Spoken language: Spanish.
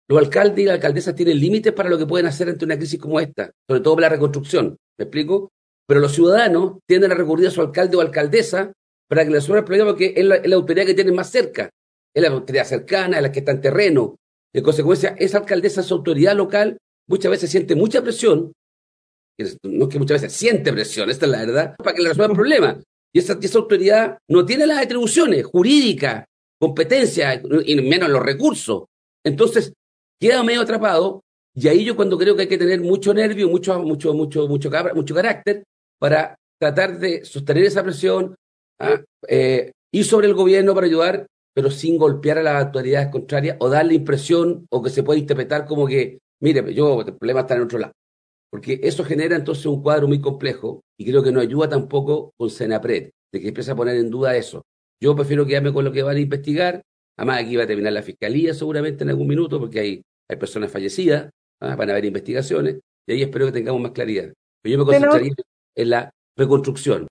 los alcaldes y las alcaldesas tienen límites para lo que pueden hacer ante una crisis como esta, sobre todo para la reconstrucción, ¿me explico? Pero los ciudadanos tienden a recurrir a su alcalde o alcaldesa para que les resuelva el problema porque es la autoridad que tienen más cerca, es la autoridad cercana, es la que está en terreno. En consecuencia, esa alcaldesa, esa autoridad local, muchas veces siente mucha presión, no es que muchas veces siente presión, esta es la verdad, para que le resuelva el problema. Y esa autoridad no tiene las atribuciones jurídicas, competencias, y menos los recursos. Entonces, queda medio atrapado, y ahí yo cuando creo que hay que tener mucho nervio, mucho carácter, para tratar de sostener esa presión, ¿ah? Ir sobre el gobierno para ayudar, pero sin golpear a las autoridades contrarias o darle impresión o que se pueda interpretar como que, mire, el problema está en otro lado. Porque eso genera entonces un cuadro muy complejo y creo que no ayuda tampoco con Senapred, de que empieza a poner en duda eso. Yo prefiero quedarme con lo que van a investigar, además aquí va a terminar la fiscalía seguramente en algún minuto porque hay personas fallecidas, ¿ah? Van a haber investigaciones y ahí espero que tengamos más claridad. Pero yo me Senador, concentraría en la reconstrucción.